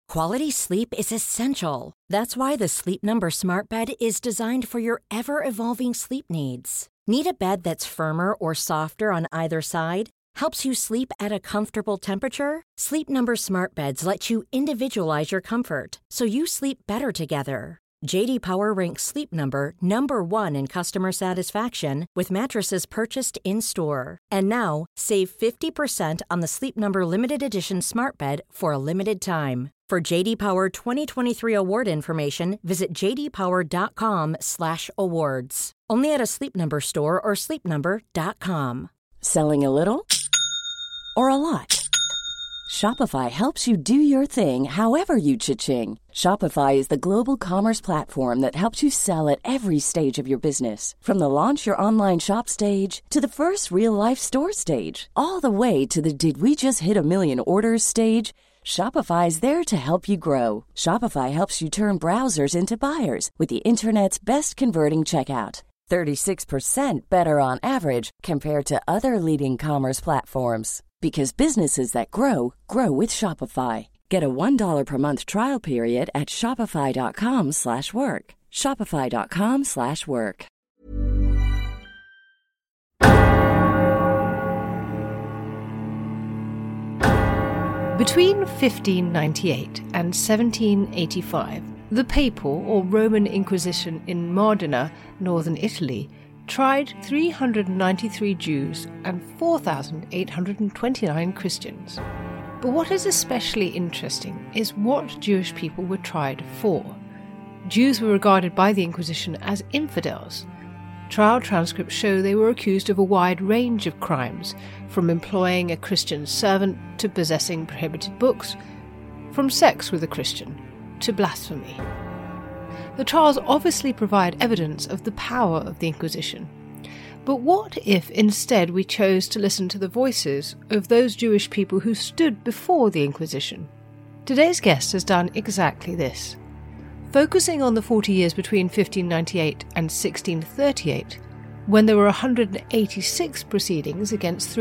Quality sleep is essential. That's why the Sleep Number Smart Bed is designed for your ever-evolving sleep needs. Need a bed that's firmer or softer on either side? Helps you sleep at a comfortable temperature? Sleep Number Smart Beds let you individualize your comfort, so you sleep better together. J.D. Power ranks Sleep Number number 1 in customer satisfaction with mattresses purchased in-store. And now, save 50% on the Sleep Number Limited Edition Smart Bed for a limited time. For J.D. Power 2023 award information, visit jdpower.com/awards. Only at a Sleep Number store or sleepnumber.com. Selling a little or a lot? Shopify helps you do your thing however you cha-ching. Shopify is the global commerce platform that helps you sell at every stage of your business. From the launch your online shop stage to the first real-life store stage, all the way to the did we just hit a million orders stage. Shopify is there to help you grow. Shopify helps you turn browsers into buyers with the internet's best converting checkout. 36% better on average compared to other leading commerce platforms. Because businesses that grow, grow with Shopify. Get a $1 per month trial period at shopify.com/work. Shopify.com/work. Between 1598 and 1785, the Papal or Roman Inquisition in Modena, northern Italy, tried 393 Jews and 4,829 Christians. But what is especially interesting is what Jewish people were tried for. Jews were regarded by the Inquisition as infidels. Trial transcripts show they were accused of a wide range of crimes, from employing a Christian servant to possessing prohibited books, from sex with a Christian to blasphemy. The trials obviously provide evidence of the power of the Inquisition. But what if instead we chose to listen to the voices of those Jewish people who stood before the Inquisition? Today's guest has done exactly this. Focusing on the 40 years between 1598 and 1638, when there were 186 proceedings against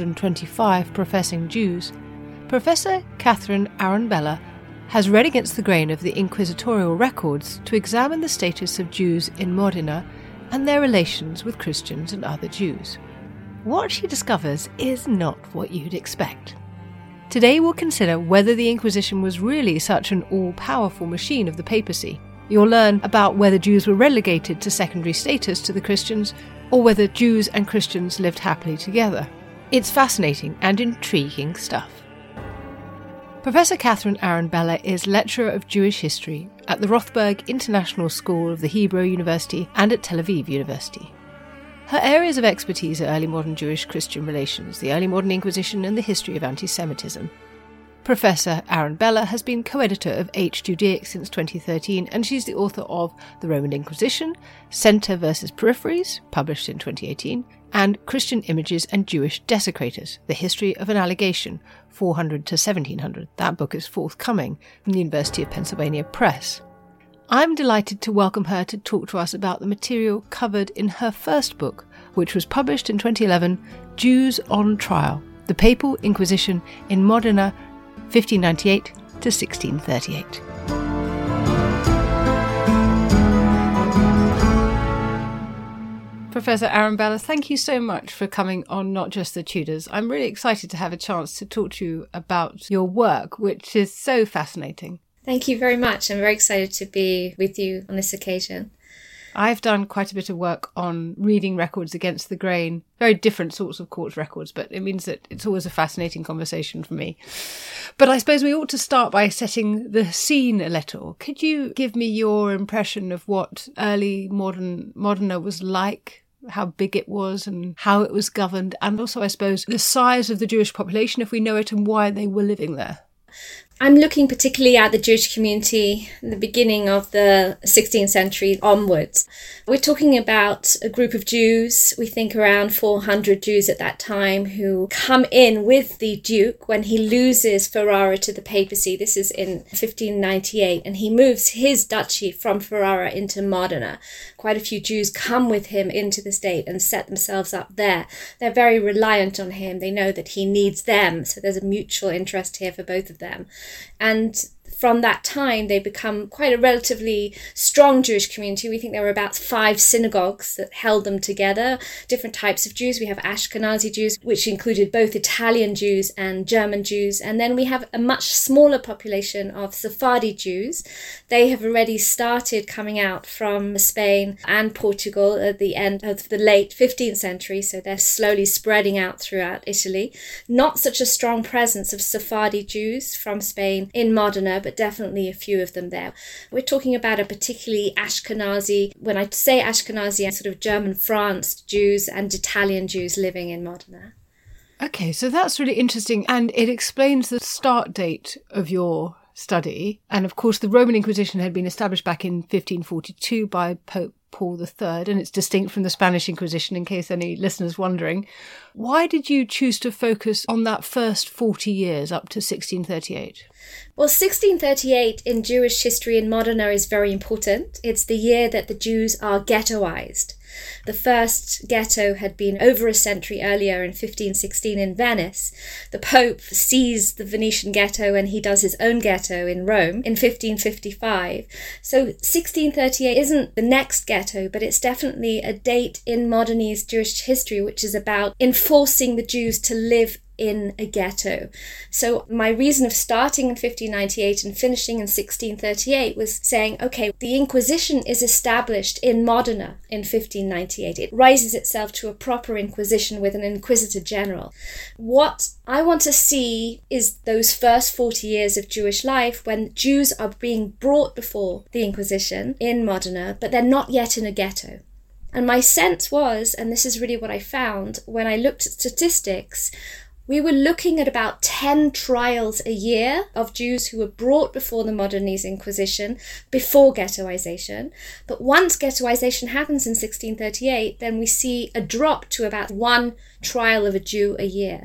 325 professing Jews, Professor Catherine Arambella has read against the grain of the inquisitorial records to examine the status of Jews in Modena and their relations with Christians and other Jews. What she discovers is not what you'd expect. Today we'll consider whether the Inquisition was really such an all-powerful machine of the papacy. You'll learn about whether Jews were relegated to secondary status to the Christians, or whether Jews and Christians lived happily together. It's fascinating and intriguing stuff. Professor Catherine Arambella is Lecturer of Jewish History at the Rothberg International School of the Hebrew University and at Tel Aviv University. Her areas of expertise are early modern Jewish-Christian relations, the early modern Inquisition, and the history of anti-Semitism. Professor Arambella has been co-editor of H. Judaic since 2013, and she's the author of The Roman Inquisition, Centre versus Peripheries, published in 2018, and Christian Images and Jewish Desecrators, The History of an Allegation, 400 to 1700. That book is forthcoming from the University of Pennsylvania Press. I'm delighted to welcome her to talk to us about the material covered in her first book, which was published in 2011, Jews on Trial, The Papal Inquisition in Modena, 1598 to 1638. Professor Arambella, thank you so much for coming on Not Just the Tudors. I'm really excited to have a chance to talk to you about your work, which is so fascinating. Thank you very much. I'm very excited to be with you on this occasion. I've done quite a bit of work on reading records against the grain, very different sorts of court records, but it means that it's always a fascinating conversation for me. But I suppose we ought to start by setting the scene a little. Could you give me your impression of what early Modena was like, how big it was and how it was governed, and also, I suppose, the size of the Jewish population, if we know it, and why they were living there? I'm looking particularly at the Jewish community in the beginning of the 16th century onwards. We're talking about a group of Jews, we think around 400 Jews at that time, who come in with the Duke when he loses Ferrara to the papacy. This is in 1598, and he moves his duchy from Ferrara into Modena. Quite a few Jews come with him into the state and set themselves up there. They're very reliant on him. They know that he needs them, so there's a mutual interest here for both of them. And from that time, they become quite a relatively strong Jewish community. We think there were about 5 synagogues that held them together, different types of Jews. We have Ashkenazi Jews, which included both Italian Jews and German Jews. And then we have a much smaller population of Sephardi Jews. They have already started coming out from Spain and Portugal at the end of the late 15th century. So they're slowly spreading out throughout Italy. Not such a strong presence of Sephardi Jews from Spain in Modena, but definitely a few of them there. We're talking about a particularly Ashkenazi, when I say Ashkenazi, sort of German France Jews and Italian Jews living in Modena. Okay, so that's really interesting, and it explains the start date of your study. And of course, the Roman Inquisition had been established back in 1542 by Pope Paul III, and it's distinct from the Spanish Inquisition, in case any listeners wondering. Why did you choose to focus on that first 40 years up to 1638? Well, 1638 in Jewish history in Modena is very important. It's the year that the Jews are ghettoized. The first ghetto had been over a century earlier in 1516 in Venice. The Pope sees the Venetian ghetto and he does his own ghetto in Rome in 1555. So 1638 isn't the next ghetto, but it's definitely a date in Modenese Jewish history which is about enforcing the Jews to live in a ghetto. So my reason of starting in 1598 and finishing in 1638 was saying, okay, the Inquisition is established in Modena in 1598. It raises itself to a proper Inquisition with an Inquisitor General. What I want to see is those first 40 years of Jewish life when Jews are being brought before the Inquisition in Modena, but they're not yet in a ghetto. And my sense was, and this is really what I found, when I looked at statistics, we were looking at about 10 trials a year of Jews who were brought before the Modenese Inquisition before ghettoization. But once ghettoization happens in 1638, then we see a drop to about 1 trial of a Jew a year.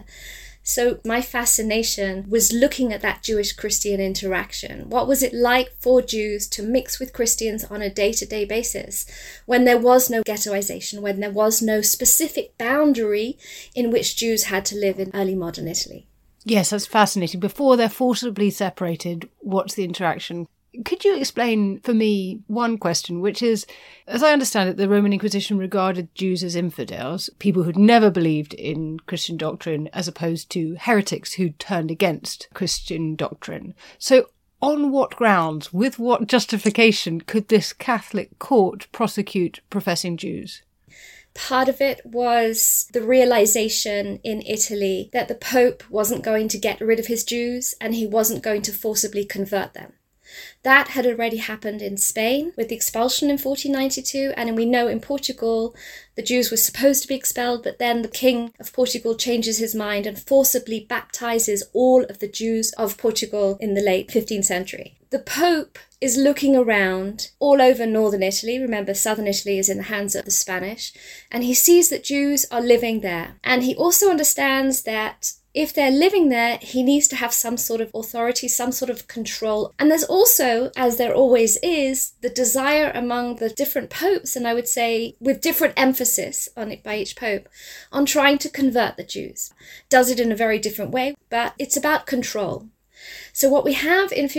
So my fascination was looking at that Jewish-Christian interaction. What was it like for Jews to mix with Christians on a day-to-day basis when there was no ghettoization, when there was no specific boundary in which Jews had to live in early modern Italy? Yes, that's fascinating. Before they're forcibly separated, what's the interaction? Could you explain for me one question, which is, as I understand it, the Roman Inquisition regarded Jews as infidels, people who'd never believed in Christian doctrine, as opposed to heretics who'd turned against Christian doctrine. So on what grounds, with what justification could this Catholic court prosecute professing Jews? Part of it was the realization in Italy that the Pope wasn't going to get rid of his Jews and he wasn't going to forcibly convert them. That had already happened in Spain with the expulsion in 1492, and we know in Portugal the Jews were supposed to be expelled, but then the King of Portugal changes his mind and forcibly baptizes all of the Jews of Portugal in the late 15th century. The Pope is looking around all over northern Italy. Remember, southern Italy is in the hands of the Spanish, and he sees that Jews are living there. And he also understands that if they're living there, he needs to have some sort of authority, some sort of control. And there's also, as there always is, the desire among the different popes, and I would say with different emphasis on it by each pope, on trying to convert the Jews. Does it in a very different way, but it's about control. So what we have in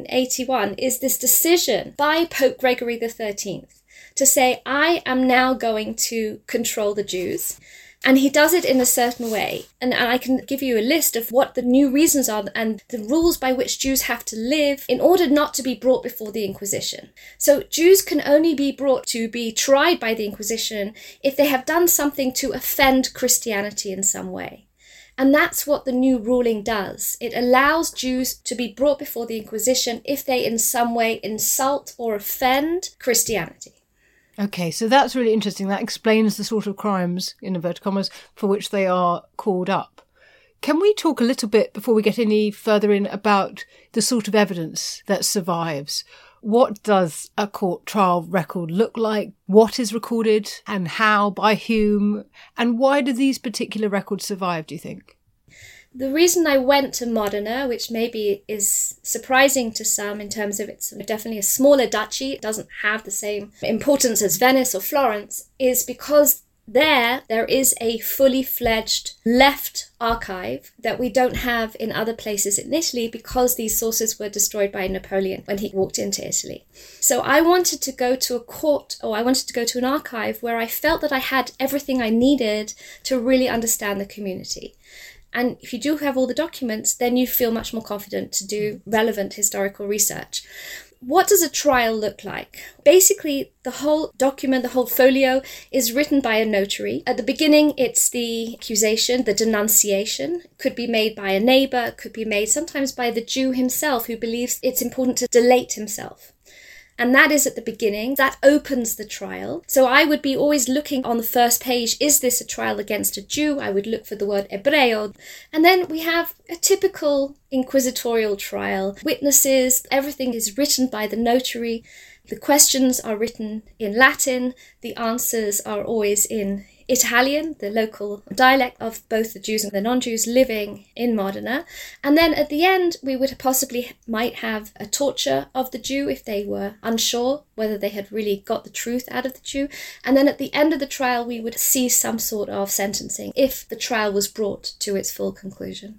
1581 is this decision by Pope Gregory XIII to say, I am now going to control the Jews. And he does it in a certain way. And I can give you a list of what the new reasons are and the rules by which Jews have to live in order not to be brought before the Inquisition. So Jews can only be brought to be tried by the Inquisition if they have done something to offend Christianity in some way. And that's what the new ruling does. It allows Jews to be brought before the Inquisition if they in some way insult or offend Christianity. Okay, so that's really interesting. That explains the sort of crimes, in inverted commas, for which they are called up. Can we talk a little bit, before we get any further in, about the sort of evidence that survives? What does a court trial record look like? What is recorded and how, by whom? And why do these particular records survive, do you think? The reason I went to Modena, which maybe is surprising to some in terms of it's definitely a smaller duchy, it doesn't have the same importance as Venice or Florence, is because There is a fully fledged left archive that we don't have in other places in Italy because these sources were destroyed by Napoleon when he walked into Italy. So I wanted to go to a court, or I wanted to go to an archive where I felt that I had everything I needed to really understand the community. And if you do have all the documents, then you feel much more confident to do relevant historical research. What does a trial look like? Basically, the whole document, the whole folio is written by a notary. At the beginning, it's the accusation, the denunciation. It could be made by a neighbor, it could be made sometimes by the Jew himself who believes it's important to delate himself. And that is at the beginning. That opens the trial. So I would be always looking on the first page, is this a trial against a Jew? I would look for the word ebreo. And then we have a typical inquisitorial trial. Witnesses, everything is written by the notary. The questions are written in Latin. The answers are always in Italian, the local dialect of both the Jews and the non-Jews living in Modena. And then at the end, we would might have a torture of the Jew if they were unsure whether they had really got the truth out of the Jew. And then at the end of the trial, we would see some sort of sentencing if the trial was brought to its full conclusion.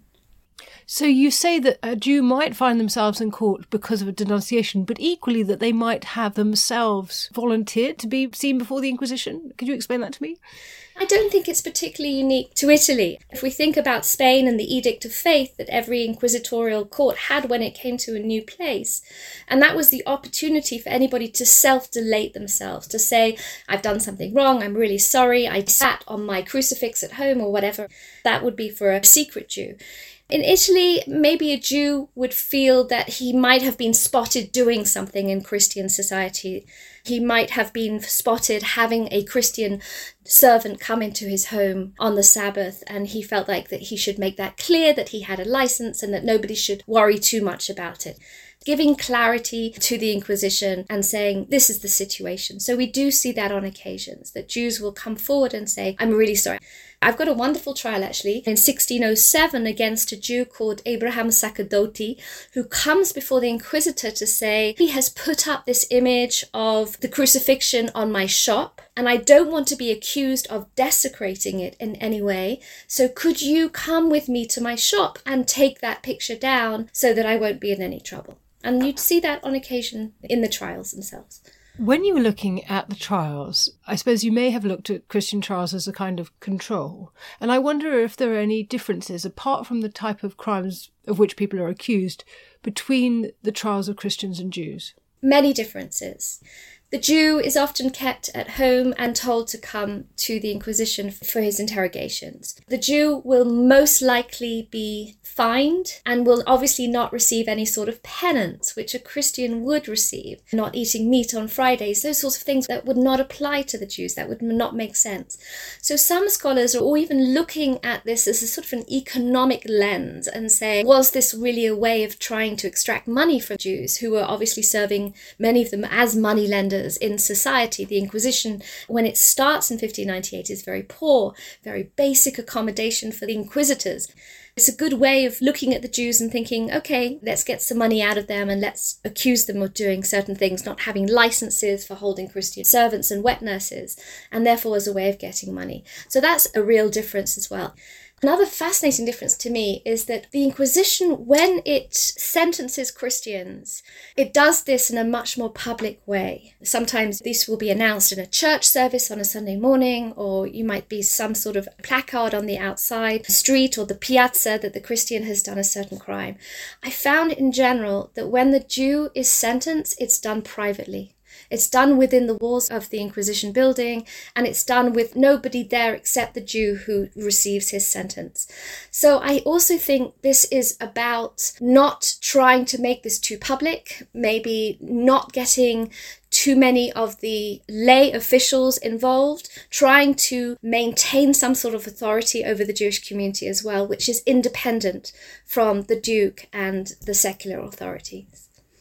So you say that a Jew might find themselves in court because of a denunciation, but equally that they might have themselves volunteered to be seen before the Inquisition. Could you explain that to me? I don't think it's particularly unique to Italy. If we think about Spain and the Edict of Faith that every inquisitorial court had when it came to a new place, and that was the opportunity for anybody to self-delate themselves, to say, I've done something wrong, I'm really sorry, I sat on my crucifix at home or whatever. That would be for a secret Jew. In Italy, maybe a Jew would feel that he might have been spotted doing something in Christian society. He might have been spotted having a Christian servant come into his home on the Sabbath, and he felt like that he should make that clear, that he had a license and that nobody should worry too much about it. Giving clarity to the Inquisition and saying, this is the situation. So we do see that on occasions, that Jews will come forward and say, I'm really sorry. I've got a wonderful trial, actually, in 1607 against a Jew called Abraham Sacerdoti, who comes before the Inquisitor to say, he has put up this image of the crucifixion on my shop, and I don't want to be accused of desecrating it in any way. So could you come with me to my shop and take that picture down so that I won't be in any trouble? And you'd see that on occasion in the trials themselves. When you were looking at the trials, I suppose you may have looked at Christian trials as a kind of control. And I wonder if there are any differences, apart from the type of crimes of which people are accused, between the trials of Christians and Jews. Many differences. The Jew is often kept at home and told to come to the Inquisition for his interrogations. The Jew will most likely be fined and will obviously not receive any sort of penance, which a Christian would receive. Not eating meat on Fridays, those sorts of things that would not apply to the Jews, that would not make sense. So some scholars are even looking at this as a sort of an economic lens and saying, was this really a way of trying to extract money from Jews who were obviously serving, many of them, as moneylenders in society? The Inquisition, when it starts in 1598, is very poor, very basic accommodation for the inquisitors. It's a good way of looking at the Jews and thinking, okay, let's get some money out of them and let's accuse them of doing certain things, not having licenses for holding Christian servants and wet nurses, and therefore as a way of getting money. So that's a real difference as well. Another fascinating difference to me is that the Inquisition, when it sentences Christians, it does this in a much more public way. Sometimes this will be announced in a church service on a Sunday morning, or you might be some sort of placard on the outside street or the piazza that the Christian has done a certain crime. I found in general that when the Jew is sentenced, it's done privately. It's done within the walls of the Inquisition building, and it's done with nobody there except the Jew who receives his sentence. So I also think this is about not trying to make this too public, maybe not getting too many of the lay officials involved, trying to maintain some sort of authority over the Jewish community as well, which is independent from the Duke and the secular authorities.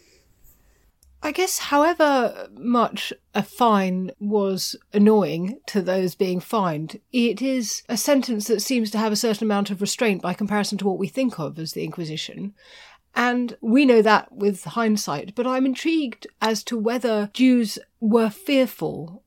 I guess however much a fine was annoying to those being fined, it is a sentence that seems to have a certain amount of restraint by comparison to what we think of as the Inquisition. And we know that with hindsight, but I'm intrigued as to whether Jews were fearful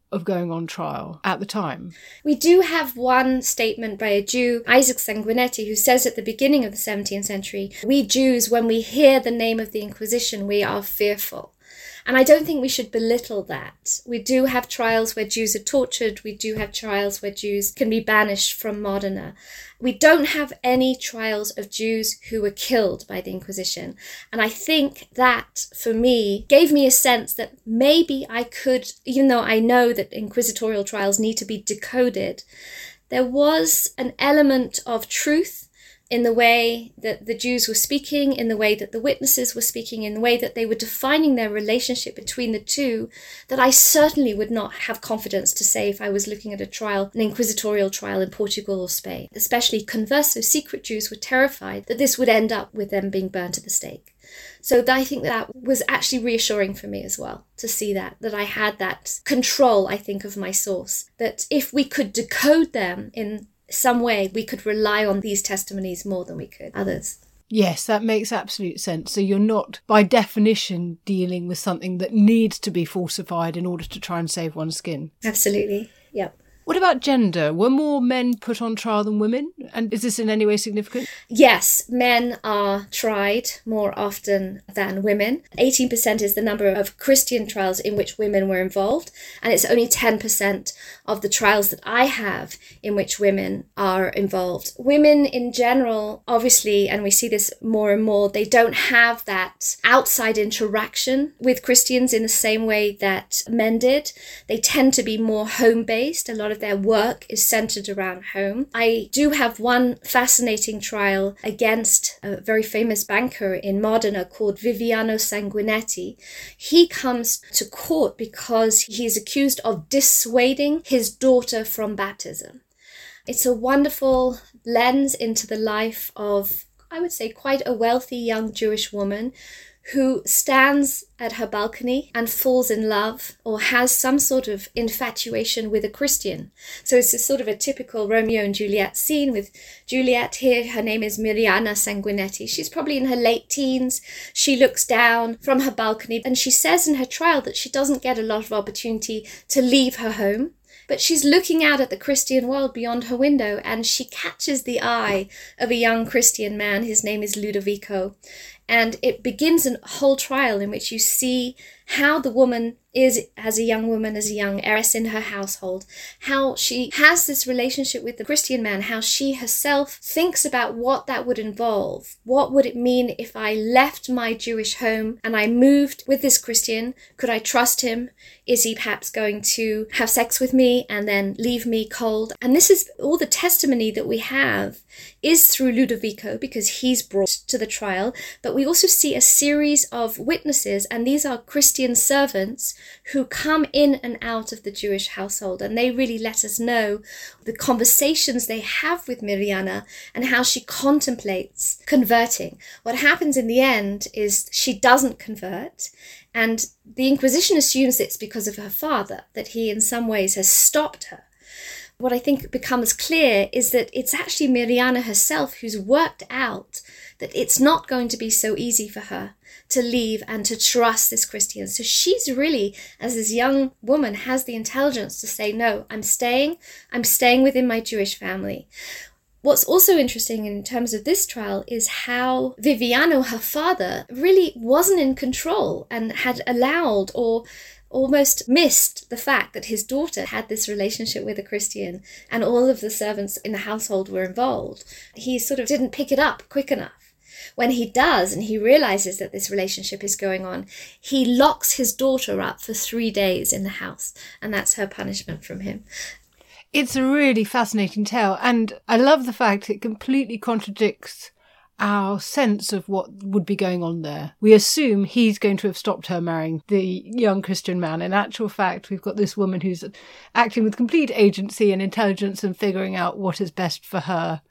of going on trial at the time? We do have one statement by a Jew, Isaac Sanguinetti, who says at the beginning of the 17th century, "We Jews, when we hear the name of the Inquisition, we are fearful." And I don't think we should belittle that. We do have trials where Jews are tortured. We do have trials where Jews can be banished from Modena. We don't have any trials of Jews who were killed by the Inquisition. And I think that, for me, gave me a sense that maybe I could, even though I know that inquisitorial trials need to be decoded, there was an element of truth in the way that the Jews were speaking, in the way that the witnesses were speaking, in the way that they were defining their relationship between the two, that I certainly would not have confidence to say if I was looking at a trial, an inquisitorial trial in Portugal or Spain. Especially converso, secret Jews were terrified that this would end up with them being burnt at the stake. So I think that was actually reassuring for me as well, to see that I had that control, I think, of my source, that if we could decode them in some way, we could rely on these testimonies more than we could others. Yes, that makes absolute sense. So you're not, by definition, dealing with something that needs to be falsified in order to try and save one's skin. Absolutely, yep. What about gender? Were more men put on trial than women? And is this in any way significant? Yes, men are tried more often than women. 18% is the number of Christian trials in which women were involved, and it's only 10% of the trials that I have in which women are involved. Women in general, obviously, and we see this more and more, they don't have that outside interaction with Christians in the same way that men did. They tend to be more home-based. A lot of their work is centered around home. I do have one fascinating trial against a very famous banker in Modena called Viviano Sanguinetti. He comes to court because he's accused of dissuading his daughter from baptism. It's a wonderful lens into the life of, I would say, quite a wealthy young Jewish woman who stands at her balcony and falls in love or has some sort of infatuation with a Christian. So it's a sort of a typical Romeo and Juliet scene with Juliet here. Her name is Miriana Sanguinetti. She's probably in her late teens. She looks down from her balcony and she says in her trial that she doesn't get a lot of opportunity to leave her home. But she's looking out at the Christian world beyond her window and she catches the eye of a young Christian man. His name is Ludovico. And it begins a whole trial in which you see how the woman is, as a young woman, as a young heiress in her household, how she has this relationship with the Christian man, how she herself thinks about what that would involve. What would it mean if I left my Jewish home and I moved with this Christian? Could I trust him? Is he perhaps going to have sex with me and then leave me cold? And this is all the testimony that we have is through Ludovico because he's brought to the trial. But we also see a series of witnesses, and these are Christian servants who come in and out of the Jewish household, and they really let us know the conversations they have with Miriana and how she contemplates converting. What happens in the end is she doesn't convert, and the Inquisition assumes it's because of her father, that he in some ways has stopped her. What I think becomes clear is that it's actually Miriana herself who's worked out that it's not going to be so easy for her to leave and to trust this Christian. So she's really, as this young woman, has the intelligence to say, no, I'm staying within my Jewish family. What's also interesting in terms of this trial is how Viviano, her father, really wasn't in control and had allowed or almost missed the fact that his daughter had this relationship with a Christian and all of the servants in the household were involved. He sort of didn't pick it up quick enough. When he does and he realizes that this relationship is going on, he locks his daughter up for 3 days in the house, and that's her punishment from him. It's a really fascinating tale, and I love the fact it completely contradicts our sense of what would be going on there. We assume he's going to have stopped her marrying the young Christian man. In actual fact, we've got this woman who's acting with complete agency and intelligence and figuring out what is best for her.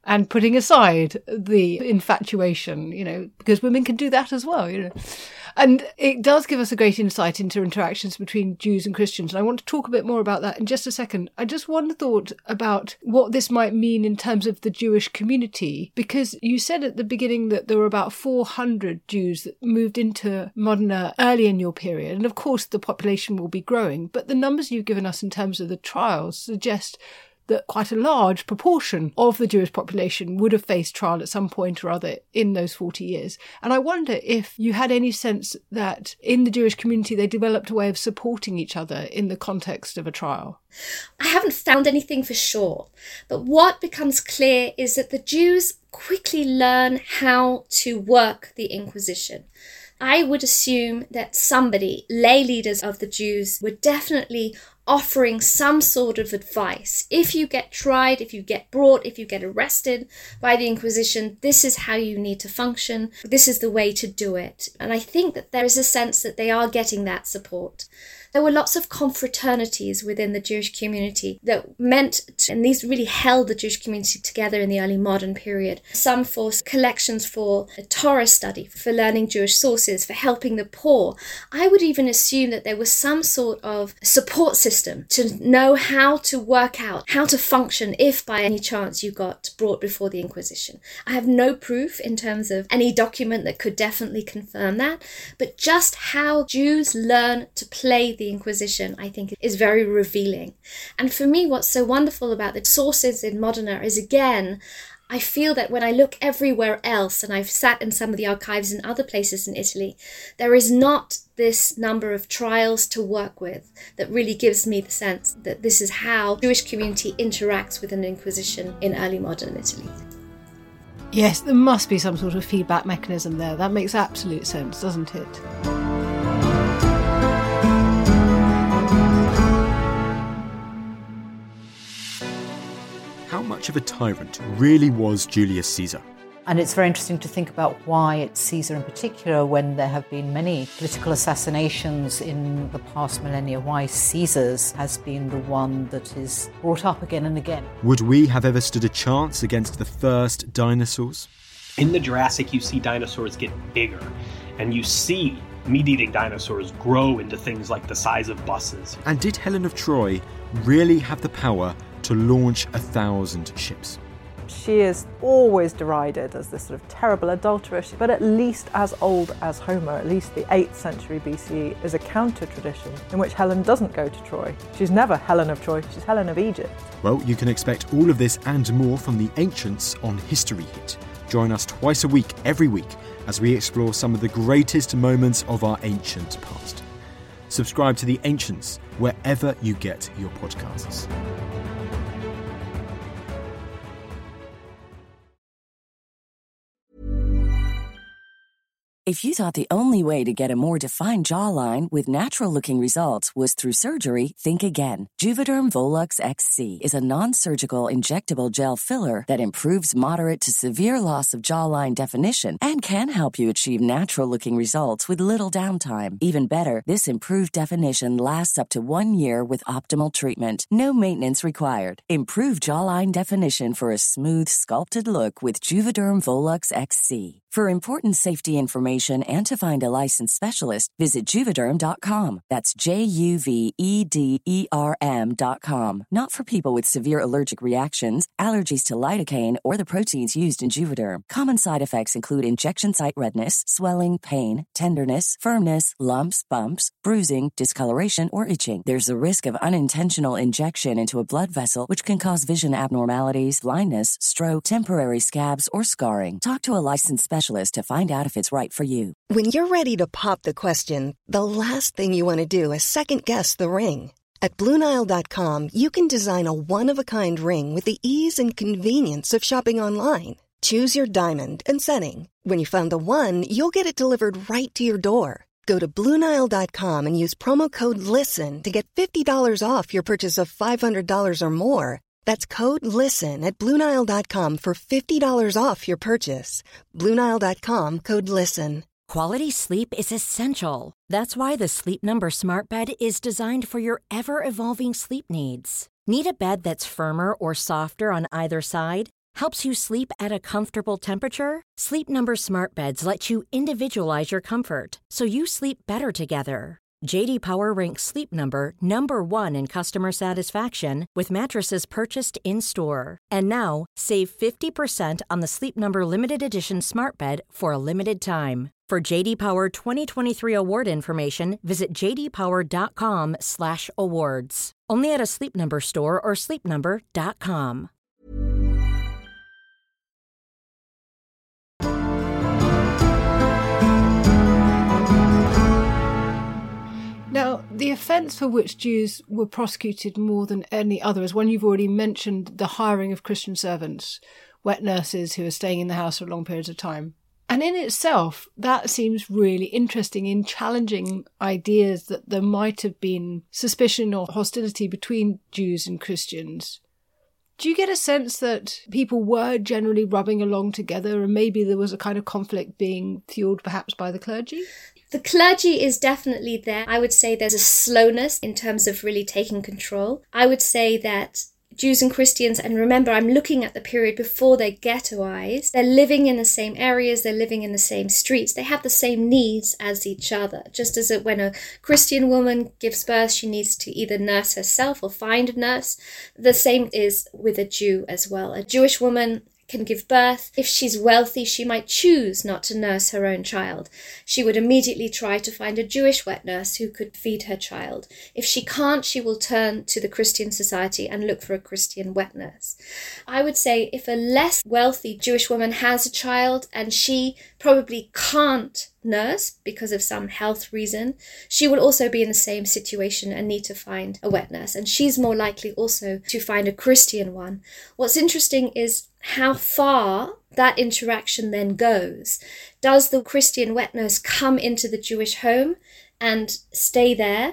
and putting aside the infatuation, because women can do that as well, And it does give us a great insight into interactions between Jews and Christians. And I want to talk a bit more about that in just a second. I just one thought about what this might mean in terms of the Jewish community, because you said at the beginning that there were about 400 Jews that moved into Modena early in your period. And of course, the population will be growing. But the numbers you've given us in terms of the trials suggest that quite a large proportion of the Jewish population would have faced trial at some point or other in those 40 years. And I wonder if you had any sense that in the Jewish community they developed a way of supporting each other in the context of a trial. I haven't found anything for sure, but what becomes clear is that the Jews quickly learn how to work the Inquisition. I would assume that lay leaders of the Jews, were definitely offering some sort of advice. If you get tried, if you get brought, if you get arrested by the Inquisition, this is how you need to function. This is the way to do it. And I think that there is a sense that they are getting that support. There were lots of confraternities within the Jewish community that and these really held the Jewish community together in the early modern period. Some for collections for a Torah study, for learning Jewish sources, for helping the poor. I would even assume that there was some sort of support system to know how to work out, how to function if by any chance you got brought before the Inquisition. I have no proof in terms of any document that could definitely confirm that, but just how Jews learn to play the Inquisition, I think, is very revealing. And for me, what's so wonderful about the sources in Modena is, again, I feel that when I look everywhere else, and I've sat in some of the archives in other places in Italy, there is not this number of trials to work with that really gives me the sense that this is how the Jewish community interacts with an Inquisition in early modern Italy. Yes, there must be some sort of feedback mechanism there. That makes absolute sense, doesn't it? How much of a tyrant really was Julius Caesar? And it's very interesting to think about why it's Caesar in particular, when there have been many political assassinations in the past millennia, why Caesar's has been the one that is brought up again and again. Would we have ever stood a chance against the first dinosaurs? In the Jurassic, you see dinosaurs get bigger, and you see meat-eating dinosaurs grow into things like the size of buses. And did Helen of Troy really have the power to launch 1,000 ships? She is always derided as this sort of terrible adulteress, but at least as old as Homer, at least the 8th century BCE, is a counter-tradition in which Helen doesn't go to Troy. She's never Helen of Troy, she's Helen of Egypt. Well, you can expect all of this and more from the Ancients on History Hit. Join us twice a week, every week, as we explore some of the greatest moments of our ancient past. Subscribe to The Ancients wherever you get your podcasts. If you thought the only way to get a more defined jawline with natural-looking results was through surgery, think again. Juvederm Volux XC is a non-surgical injectable gel filler that improves moderate to severe loss of jawline definition and can help you achieve natural-looking results with little downtime. Even better, this improved definition lasts up to 1 year with optimal treatment. No maintenance required. Improve jawline definition for a smooth, sculpted look with Juvederm Volux XC. For important safety information and to find a licensed specialist, visit Juvederm.com. That's JUVEDERM.com. Not for people with severe allergic reactions, allergies to lidocaine, or the proteins used in Juvederm. Common side effects include injection site redness, swelling, pain, tenderness, firmness, lumps, bumps, bruising, discoloration, or itching. There's a risk of unintentional injection into a blood vessel, which can cause vision abnormalities, blindness, stroke, temporary scabs, or scarring. Talk to a licensed specialist to find out if it's right for you. When you're ready to pop the question, the last thing you want to do is second-guess the ring. At BlueNile.com, you can design a one-of-a-kind ring with the ease and convenience of shopping online. Choose your diamond and setting. When you find the one, you'll get it delivered right to your door. Go to BlueNile.com and use promo code LISTEN to get $50 off your purchase of $500 or more. That's code LISTEN at BlueNile.com for $50 off your purchase. BlueNile.com, code LISTEN. Quality sleep is essential. That's why the Sleep Number Smart Bed is designed for your ever-evolving sleep needs. Need a bed that's firmer or softer on either side? helps you sleep at a comfortable temperature? Sleep Number Smart Beds let you individualize your comfort so you sleep better together. J.D. Power ranks Sleep Number number 1 in customer satisfaction with mattresses purchased in-store. And now, save 50% on the Sleep Number Limited Edition Smart Bed for a limited time. For J.D. Power 2023 award information, visit jdpower.com/awards. Only at a Sleep Number store or sleepnumber.com. Now, the offence for which Jews were prosecuted more than any other is one you've already mentioned, the hiring of Christian servants, wet nurses who are staying in the house for long periods of time. And in itself, that seems really interesting in challenging ideas that there might have been suspicion or hostility between Jews and Christians. Do you get a sense that people were generally rubbing along together and maybe there was a kind of conflict being fueled perhaps by the clergy? The clergy is definitely there. I would say there's a slowness in terms of really taking control. I would say that Jews and Christians, and remember, I'm looking at the period before they ghettoized, they're living in the same areas, they're living in the same streets, they have the same needs as each other. Just as when a Christian woman gives birth, she needs to either nurse herself or find a nurse. The same is with a Jew as well. A Jewish woman can give birth. If she's wealthy, she might choose not to nurse her own child. She would immediately try to find a Jewish wet nurse who could feed her child. If she can't, she will turn to the Christian society and look for a Christian wet nurse. I would say if a less wealthy Jewish woman has a child and she probably can't nurse because of some health reason, she will also be in the same situation and need to find a wet nurse. And she's more likely also to find a Christian one. What's interesting is how far that interaction then goes. Does the Christian wet nurse come into the Jewish home and stay there?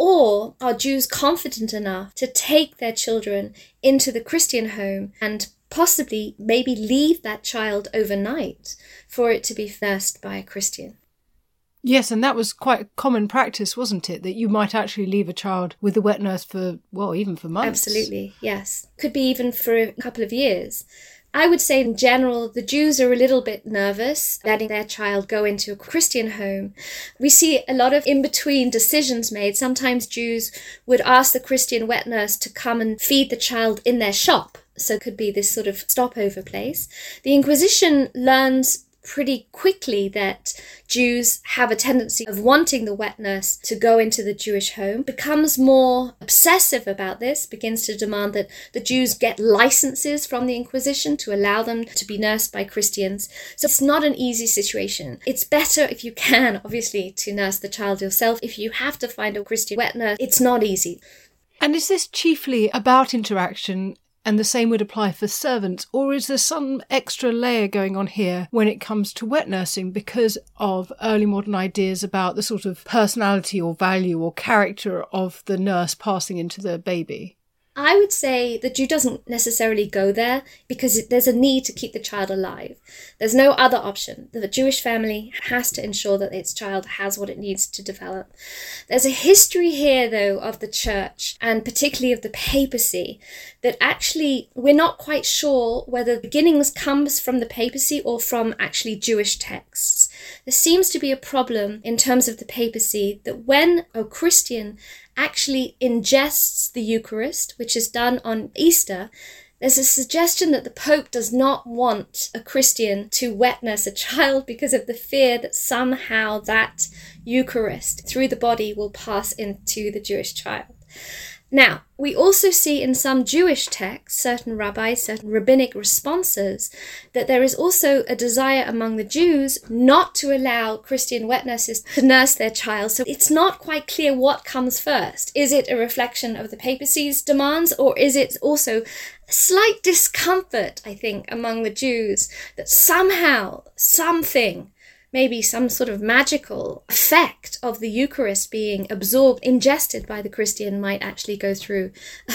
Or are Jews confident enough to take their children into the Christian home and possibly maybe leave that child overnight for it to be nursed by a Christian? Yes, and that was quite a common practice, wasn't it? That you might actually leave a child with a wet nurse for, well, even for months. Absolutely, yes. Could be even for a couple of years. I would say in general, the Jews are a little bit nervous letting their child go into a Christian home. We see a lot of in-between decisions made. Sometimes Jews would ask the Christian wet nurse to come and feed the child in their shop. So it could be this sort of stopover place. The Inquisition learns pretty quickly that Jews have a tendency of wanting the wet nurse to go into the Jewish home, becomes more obsessive about this, begins to demand that the Jews get licenses from the Inquisition to allow them to be nursed by Christians. So it's not an easy situation. It's better if you can, obviously, to nurse the child yourself. If you have to find a Christian wet nurse, it's not easy. And is this chiefly about interaction? And the same would apply for servants, or is there some extra layer going on here when it comes to wet nursing because of early modern ideas about the sort of personality or value or character of the nurse passing into the baby? I would say the Jew doesn't necessarily go there because there's a need to keep the child alive. There's no other option. The Jewish family has to ensure that its child has what it needs to develop. There's a history here, though, of the church, and particularly of the papacy, that actually we're not quite sure whether the beginnings comes from the papacy or from actually Jewish texts. There seems to be a problem in terms of the papacy that when a Christian actually ingests the Eucharist, which is done on Easter, there's a suggestion that the Pope does not want a Christian to wet nurse a child because of the fear that somehow that Eucharist through the body will pass into the Jewish child. Now, we also see in some Jewish texts, certain rabbis, certain rabbinic responses, that there is also a desire among the Jews not to allow Christian wet nurses to nurse their child. So it's not quite clear what comes first. Is it a reflection of the papacy's demands, or is it also a slight discomfort, I think, among the Jews that somehow, something, maybe some sort of magical effect of the Eucharist being absorbed, ingested by the Christian might actually go through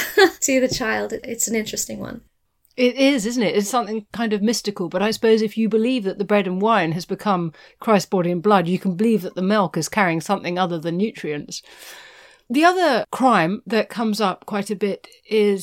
to the child. It's an interesting one. It is, isn't it? It's something kind of mystical. But I suppose if you believe that the bread and wine has become Christ's body and blood, you can believe that the milk is carrying something other than nutrients. The other crime that comes up quite a bit is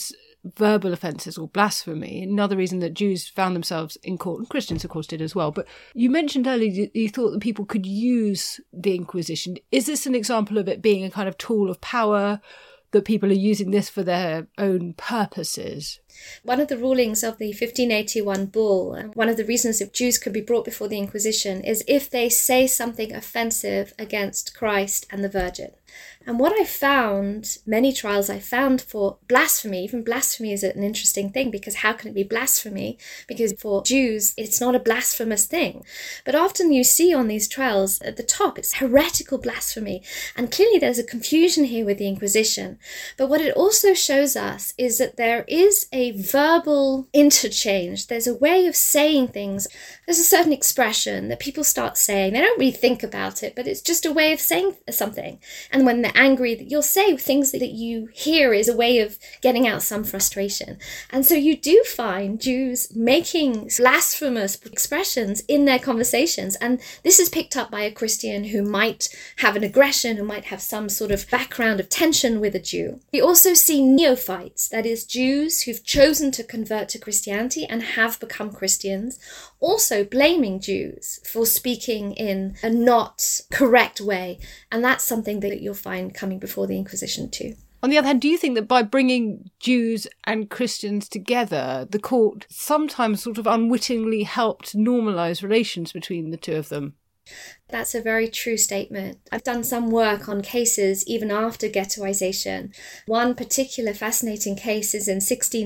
verbal offences or blasphemy. Another reason that Jews found themselves in court, and Christians of course did as well. But you mentioned earlier that you thought that people could use the Inquisition. Is this an example of it being a kind of tool of power, that people are using this for their own purposes? One of the rulings of the 1581 bull, and one of the reasons that Jews could be brought before the Inquisition, is if they say something offensive against Christ and the Virgin. And what I found, many trials I found for blasphemy, even blasphemy is an interesting thing, because how can it be blasphemy? Because for Jews, it's not a blasphemous thing. But often you see on these trials at the top, it's heretical blasphemy. And clearly there's a confusion here with the Inquisition. But what it also shows us is that there is a verbal interchange. There's a way of saying things. There's a certain expression that people start saying. They don't really think about it, but it's just a way of saying something. And when they're angry, you'll say things that you hear is a way of getting out some frustration. And so you do find Jews making blasphemous expressions in their conversations. And this is picked up by a Christian who might have an aggression, who might have some sort of background of tension with a Jew. We also see neophytes, that is, Jews who've chosen to convert to Christianity and have become Christians, also blaming Jews for speaking in a not correct way. And that's something that you'll find coming before the Inquisition too. On the other hand, do you think that by bringing Jews and Christians together, the court sometimes sort of unwittingly helped normalise relations between the two of them? That's a very true statement. I've done some work on cases even after ghettoization. One particular fascinating case is in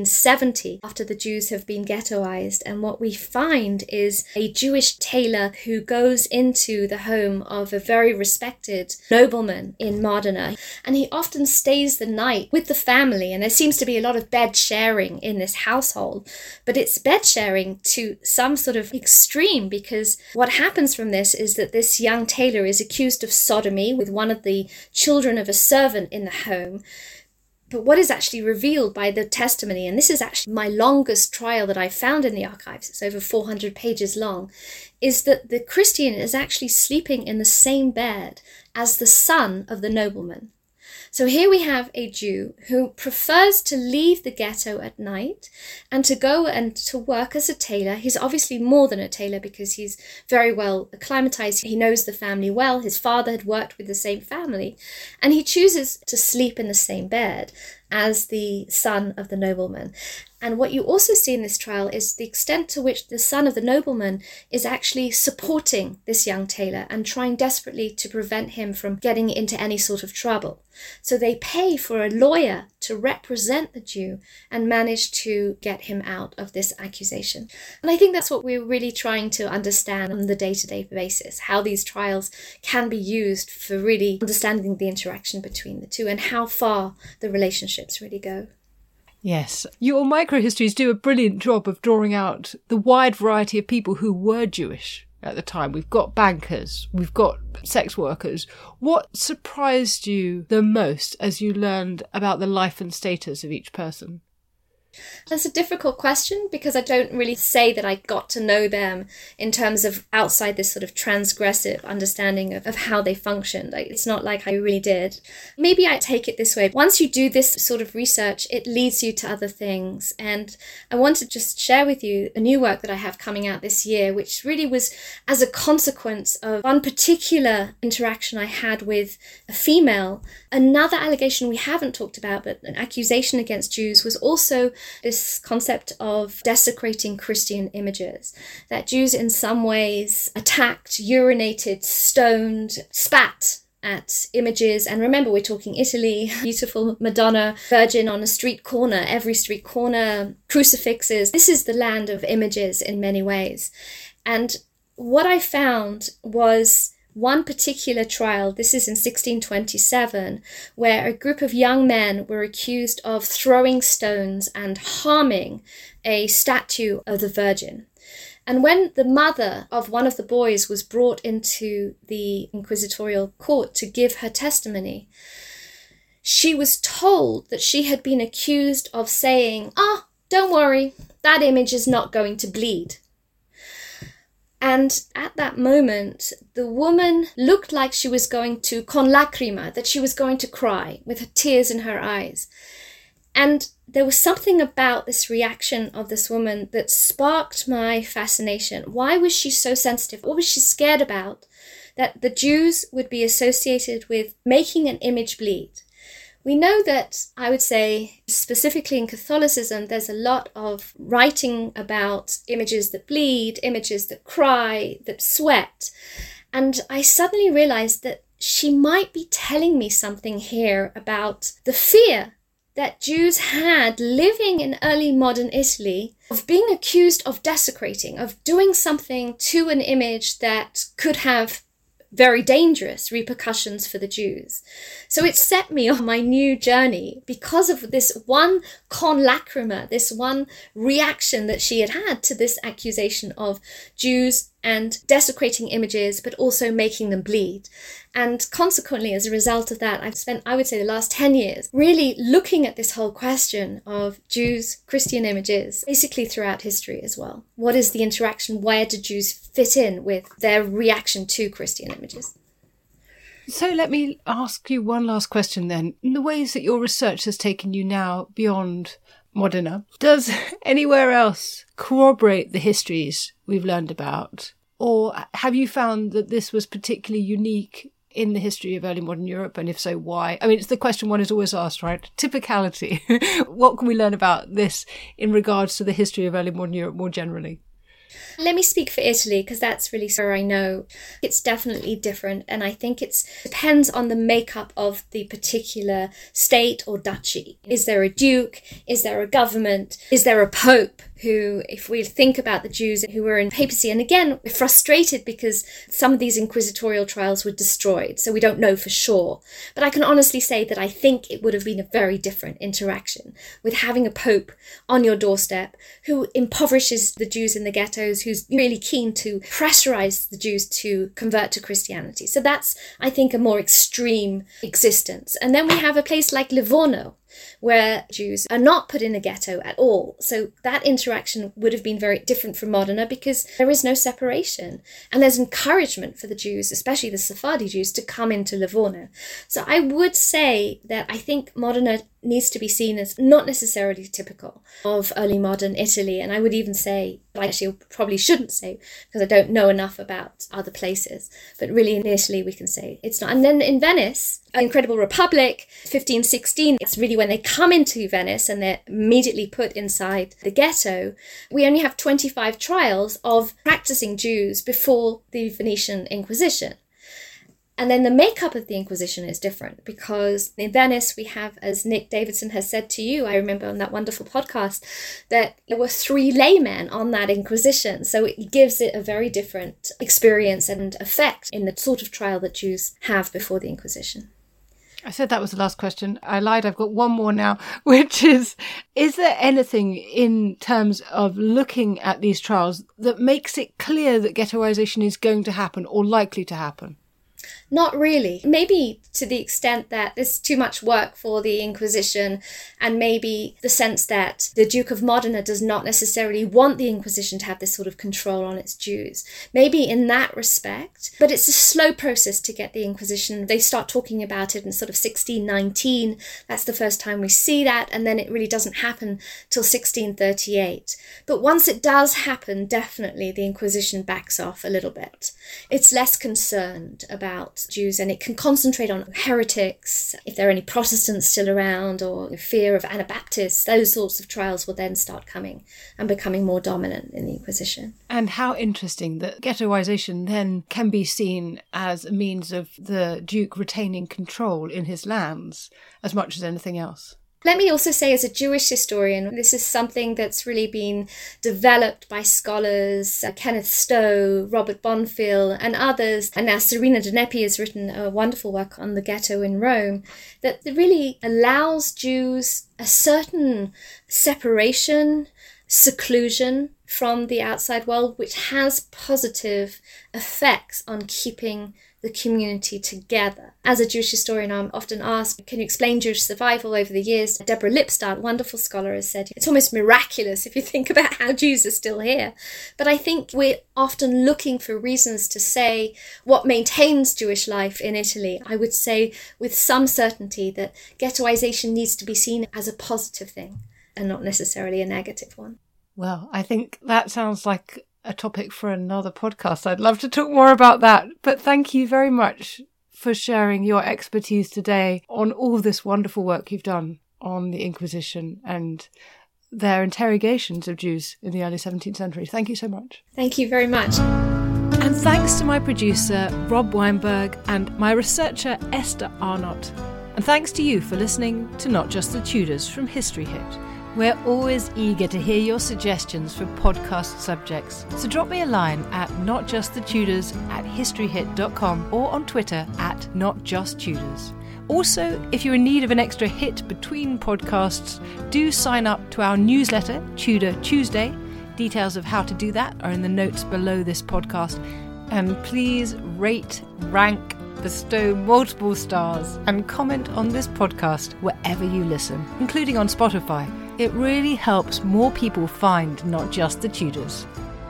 1670, after the Jews have been ghettoized. And what we find is a Jewish tailor who goes into the home of a very respected nobleman in Modena. And he often stays the night with the family. And there seems to be a lot of bed sharing in this household. But it's bed sharing to some sort of extreme, because what happens from this is that this young tailor is accused of sodomy with one of the children of a servant in the home. But what is actually revealed by the testimony, and this is actually my longest trial that I found in the archives, it's over 400 pages long, is that the Christian is actually sleeping in the same bed as the son of the nobleman. So here we have a Jew who prefers to leave the ghetto at night and to go and to work as a tailor. He's obviously more than a tailor because he's very well acclimatized. He knows the family well. His father had worked with the same family. And he chooses to sleep in the same bed as the son of the nobleman. And what you also see in this trial is the extent to which the son of the nobleman is actually supporting this young tailor and trying desperately to prevent him from getting into any sort of trouble. So they pay for a lawyer to represent the Jew and manage to get him out of this accusation. And I think that's what we're really trying to understand on the day-to-day basis, how these trials can be used for really understanding the interaction between the two and how far the relationships really go. Yes. Your microhistories do a brilliant job of drawing out the wide variety of people who were Jewish at the time. We've got bankers, we've got sex workers. What surprised you the most as you learned about the life and status of each person? That's a difficult question because I don't really say that I got to know them in terms of outside this sort of transgressive understanding of how they functioned. It's not like I really did. Maybe I take it this way. Once you do this sort of research, it leads you to other things. And I want to just share with you a new work that I have coming out this year, which really was as a consequence of one particular interaction I had with a female. Another allegation we haven't talked about, but an accusation against Jews, was also this concept of desecrating Christian images, that Jews in some ways attacked, urinated, stoned, spat at images. And remember, we're talking Italy, beautiful Madonna, Virgin on a street corner, every street corner, crucifixes. This is the land of images in many ways. And what I found was one particular trial, this is in 1627, where a group of young men were accused of throwing stones and harming a statue of the Virgin. And when the mother of one of the boys was brought into the inquisitorial court to give her testimony, she was told that she had been accused of saying, don't worry, that image is not going to bleed. And at that moment, the woman looked like she was going to, con lacrima, that she was going to cry with her tears in her eyes. And there was something about this reaction of this woman that sparked my fascination. Why was she so sensitive? What was she scared about? That the Jews would be associated with making an image bleed. We know that, I would say, specifically in Catholicism, there's a lot of writing about images that bleed, images that cry, that sweat. And I suddenly realized that she might be telling me something here about the fear that Jews had living in early modern Italy of being accused of desecrating, of doing something to an image that could have very dangerous repercussions for the Jews. So it set me on my new journey because of this one con lacrima, this one reaction that she had had to this accusation of Jews and desecrating images, but also making them bleed. And consequently, as a result of that, I've spent, I would say, the last 10 years really looking at this whole question of Jews, Christian images, basically throughout history as well. What is the interaction? Where do Jews fit in with their reaction to Christian images? So let me ask you one last question then. In the ways that your research has taken you now beyond Modena, does anywhere else corroborate the histories we've learned about? Or have you found that this was particularly unique in the history of early modern Europe? And if so, why? I mean, it's the question one is always asked, right? Typicality. What can we learn about this in regards to the history of early modern Europe more generally? Let me speak for Italy, because that's really where I know it's definitely different. And I think it depends on the makeup of the particular state or duchy. Is there a duke? Is there a government? Is there a pope? Who, if we think about the Jews who were in papacy, and again, we're frustrated because some of these inquisitorial trials were destroyed, so we don't know for sure. But I can honestly say that I think it would have been a very different interaction with having a pope on your doorstep who impoverishes the Jews in the ghettos, who's really keen to pressurize the Jews to convert to Christianity. So that's, I think, a more extreme existence. And then we have a place like Livorno, where Jews are not put in a ghetto at all. So that interaction would have been very different from Modena because there is no separation. And there's encouragement for the Jews, especially the Sephardi Jews, to come into Livorno. So I would say that I think Modena needs to be seen as not necessarily typical of early modern Italy. And I would even say, I actually probably shouldn't say, because I don't know enough about other places, but really in Italy we can say it's not. And then in Venice, an incredible republic, 1516, it's really when they come into Venice and they're immediately put inside the ghetto. We only have 25 trials of practicing Jews before the Venetian Inquisition. And then the makeup of the Inquisition is different because in Venice we have, as Nick Davidson has said to you, I remember on that wonderful podcast, that there were 3 laymen on that Inquisition. So it gives it a very different experience and effect in the sort of trial that Jews have before the Inquisition. I said that was the last question. I lied. I've got one more now, which is there anything in terms of looking at these trials that makes it clear that ghettoization is going to happen or likely to happen? Not really. Maybe to the extent that there's too much work for the Inquisition, and maybe the sense that the Duke of Modena does not necessarily want the Inquisition to have this sort of control on its Jews. Maybe in that respect, but it's a slow process to get the Inquisition. They start talking about it in sort of 1619. That's the first time we see that, and then it really doesn't happen till 1638. But once it does happen, definitely the Inquisition backs off a little bit. It's less concerned about Jews, and it can concentrate on heretics, if there are any Protestants still around, or fear of Anabaptists. Those sorts of trials will then start coming and becoming more dominant in the Inquisition. And how interesting that ghettoization then can be seen as a means of the Duke retaining control in his lands as much as anything else. Let me also say, as a Jewish historian, this is something that's really been developed by scholars, Kenneth Stowe, Robert Bonfil, and others. And now Serena Dnepi has written a wonderful work on the ghetto in Rome that really allows Jews a certain separation, seclusion from the outside world, which has positive effects on keeping the community together. As a Jewish historian, I'm often asked, can you explain Jewish survival over the years? Deborah Lipstadt, wonderful scholar, has said it's almost miraculous if you think about how Jews are still here. But I think we're often looking for reasons to say what maintains Jewish life in Italy. I would say with some certainty that ghettoization needs to be seen as a positive thing and not necessarily a negative one. Well, I think that sounds like a topic for another podcast. I'd love to talk more about that. But thank you very much for sharing your expertise today on all this wonderful work you've done on the Inquisition and their interrogations of Jews in the early 17th century. Thank you so much. Thank you very much. And thanks to my producer, Rob Weinberg, and my researcher, Esther Arnott. And thanks to you for listening to Not Just the Tudors from History Hit. We're always eager to hear your suggestions for podcast subjects, so drop me a line at notjustthetudors@historyhit.com or on Twitter at notjusttudors. Also, if you're in need of an extra hit between podcasts, do sign up to our newsletter, Tudor Tuesday. Details of how to do that are in the notes below this podcast. And please rate, rank, bestow multiple stars, and comment on this podcast wherever you listen, including on Spotify. It really helps more people find Not Just the Tudors.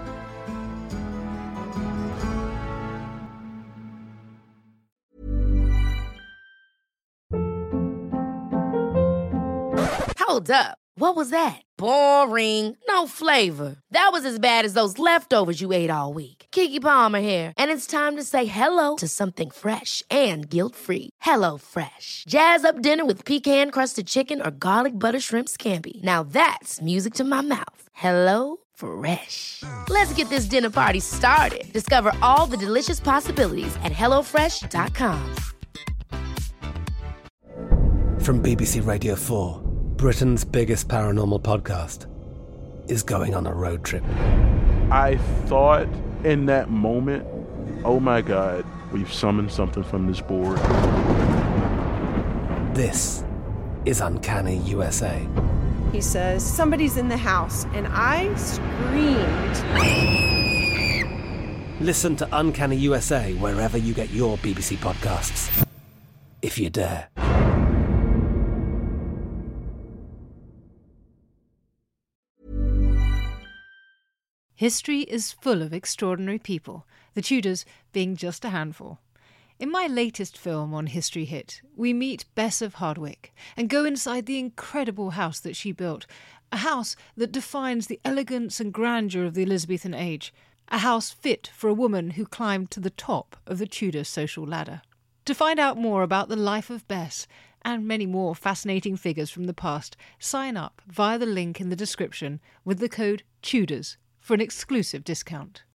Hold up. What was that? Boring. No flavor. That was as bad as those leftovers you ate all week. Keke Palmer here, and it's time to say hello to something fresh and guilt-free. HelloFresh. Jazz up dinner with pecan-crusted chicken or garlic butter shrimp scampi. Now that's music to my mouth. HelloFresh. Let's get this dinner party started. Discover all the delicious possibilities at HelloFresh.com. From BBC Radio 4, Britain's biggest paranormal podcast is going on a road trip. I thought in that moment, oh my God, we've summoned something from this board. This is Uncanny USA. He says, somebody's in the house, and I screamed. Listen to Uncanny USA wherever you get your BBC podcasts, if you dare. History is full of extraordinary people, the Tudors being just a handful. In my latest film on History Hit, we meet Bess of Hardwick and go inside the incredible house that she built, a house that defines the elegance and grandeur of the Elizabethan age, a house fit for a woman who climbed to the top of the Tudor social ladder. To find out more about the life of Bess and many more fascinating figures from the past, sign up via the link in the description with the code TUDORS for an exclusive discount.